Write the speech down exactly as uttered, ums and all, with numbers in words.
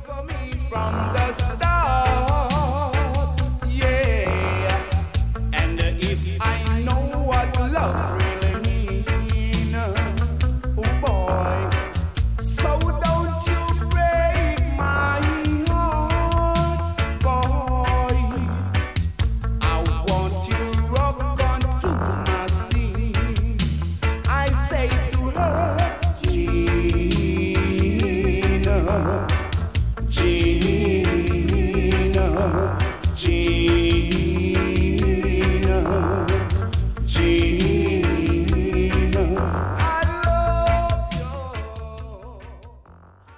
for me from the start, yeah. And if I know what love really means, oh boy, so don't you break my heart, boy. I want you rock onto my scene. I say to her, Gina, Gina, Gina.